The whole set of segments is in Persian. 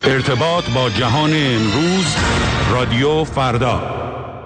ارتباط با جهان امروز، رادیو فردا.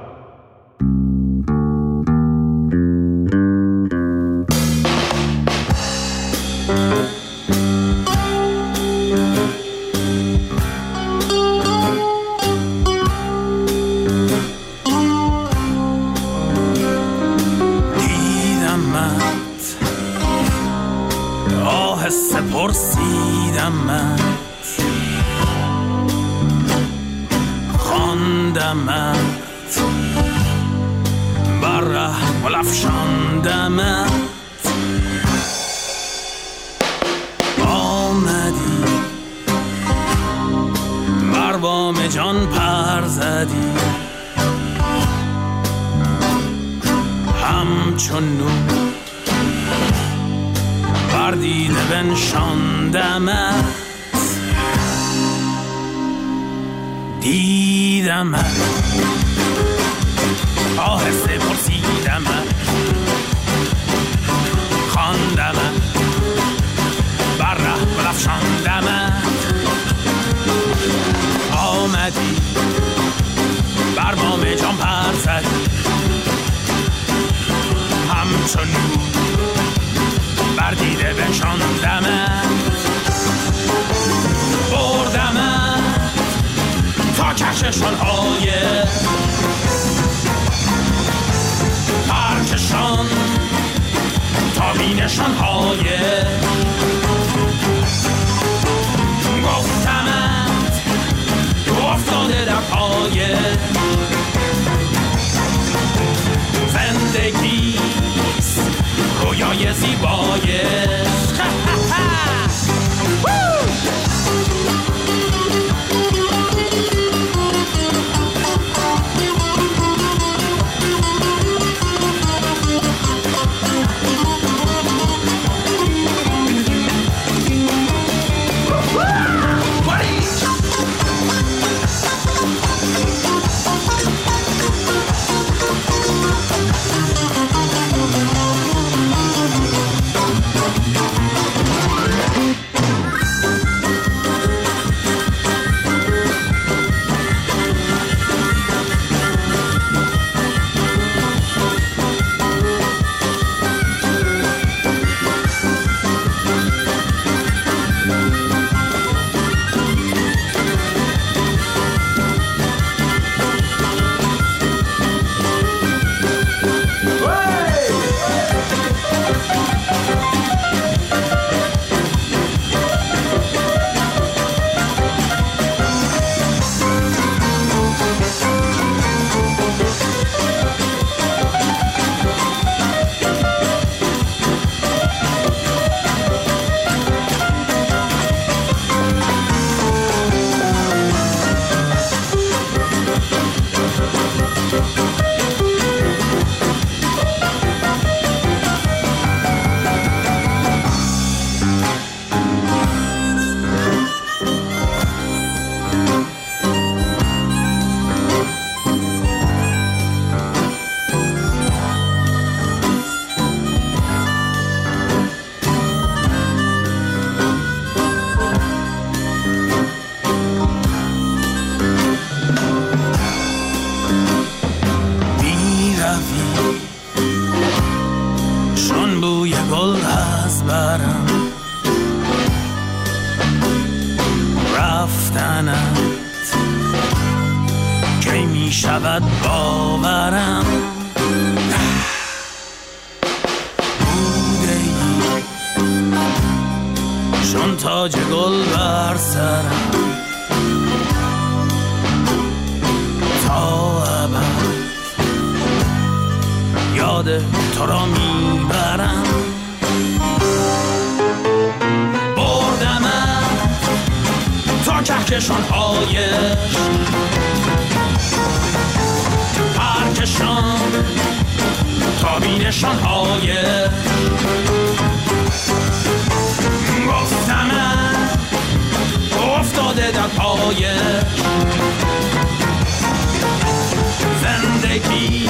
زندگی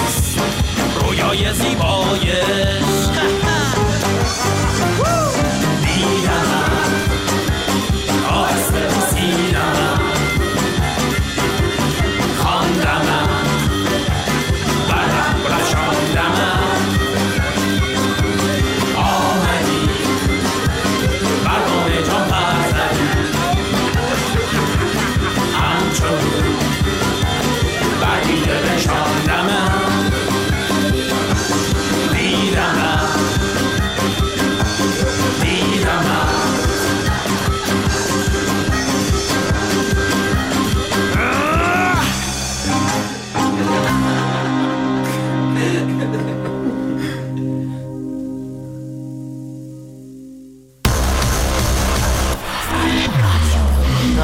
رویای زیبایش دیدم آهسته رسیدم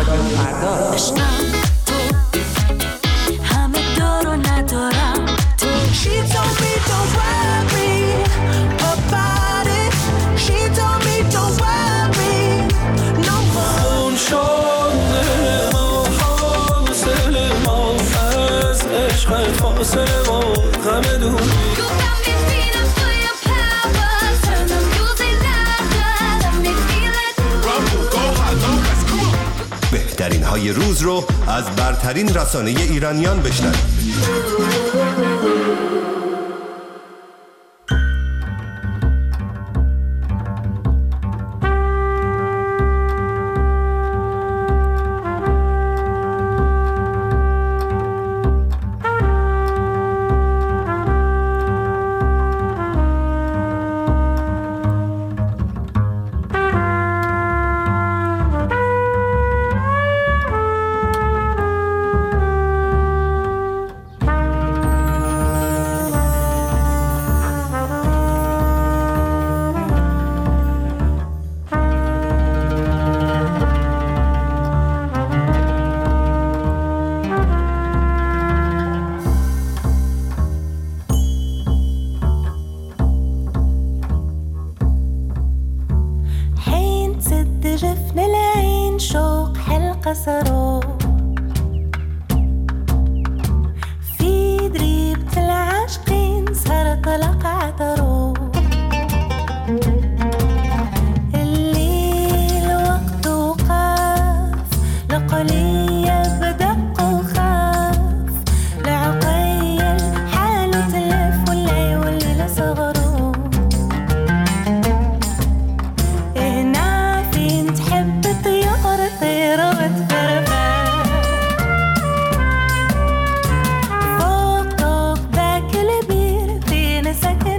رادیو فردا. عشقم تو همه دارو ندارم تو. She told me don't worry about it. She told me don't worry no more. اون شده ما حاصل ما از عشق فاصل ما غم دوری. بهترین های روز رو از برترین رسانه ایرانیان بشنوید. فوق ذاك البير في نسك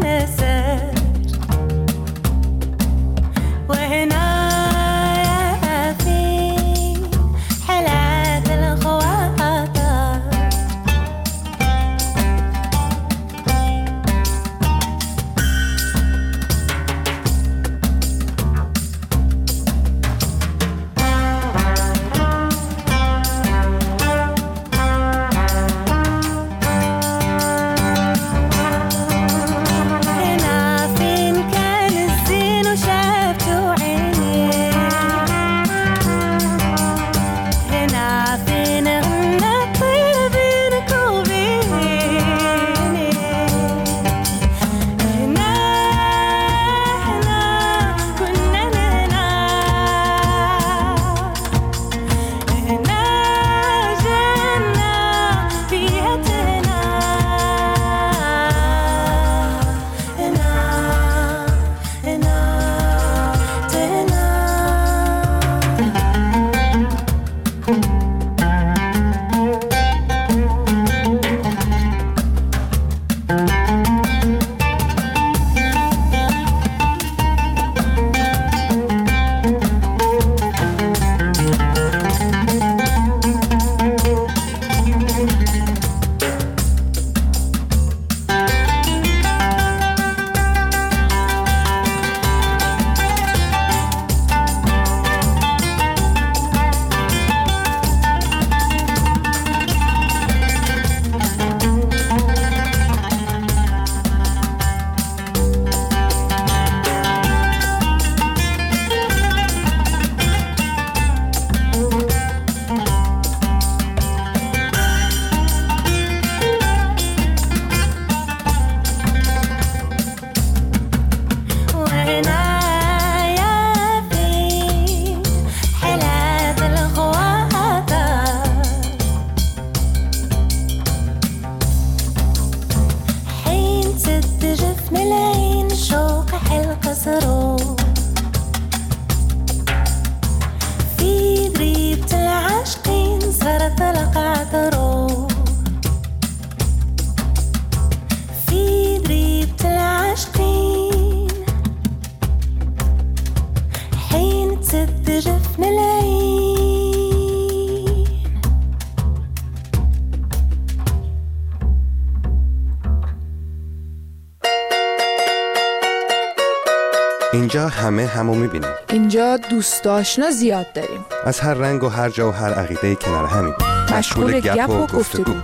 اینجا همه همو میبینیم. اینجا دوست آشنا زیاد داریم. از هر رنگ و هر جا و هر عقیده کنار همین. مشغول گپ و گفتگو.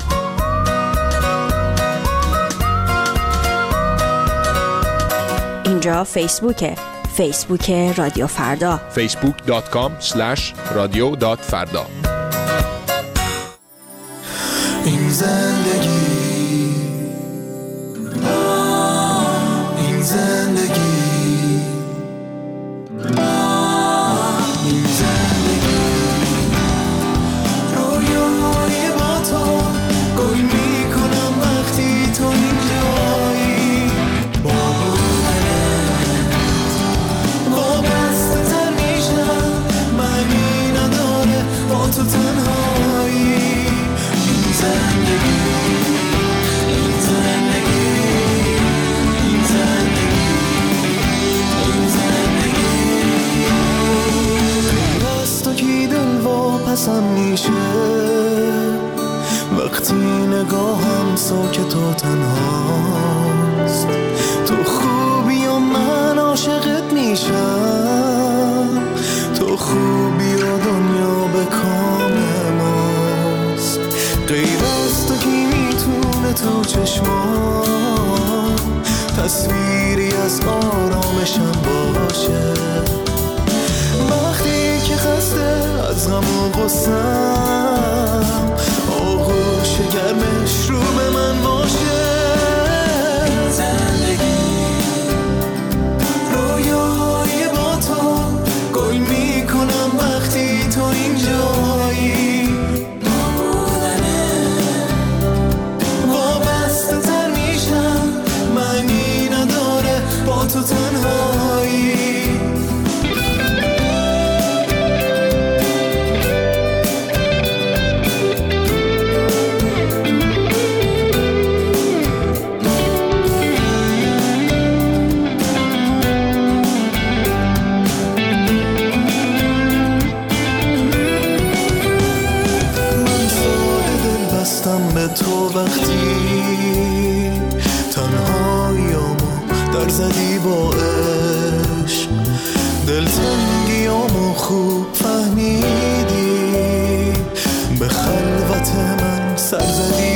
اینجا فیسبوک رادیو فردا. facebook.com/radio.farda. این زندگی این زندگی این زندگی رویاهای با تو گل میکنم وقتی تو اینجایی با بودنت وابسته تر میشم معنی نداره با تو تنهایی این زندگی این زندگی این زندگی این زندگی از تو کی دل واپسم میشه وقتی نگاهم ساکت و تنهاست تو خوبی و من عاشقت میشم تو خوبی و دنیا به کام ماست غیر از تو کی میتونه تو چشمام تصویری از آرامشم باشه وقتی که خسته از غم و غصه‌ام آغوش گرمش رو به من باشه زندگی رویاهای با تو گل میکنم وقتی تو اینجایی با بودنت وابسته تر میشم معنی نداره با تو تنهایی به تو وقتی تنهاییامو در زدی با عشق دلتنگیامو خوب فهمیدی به خلوت من سر زدی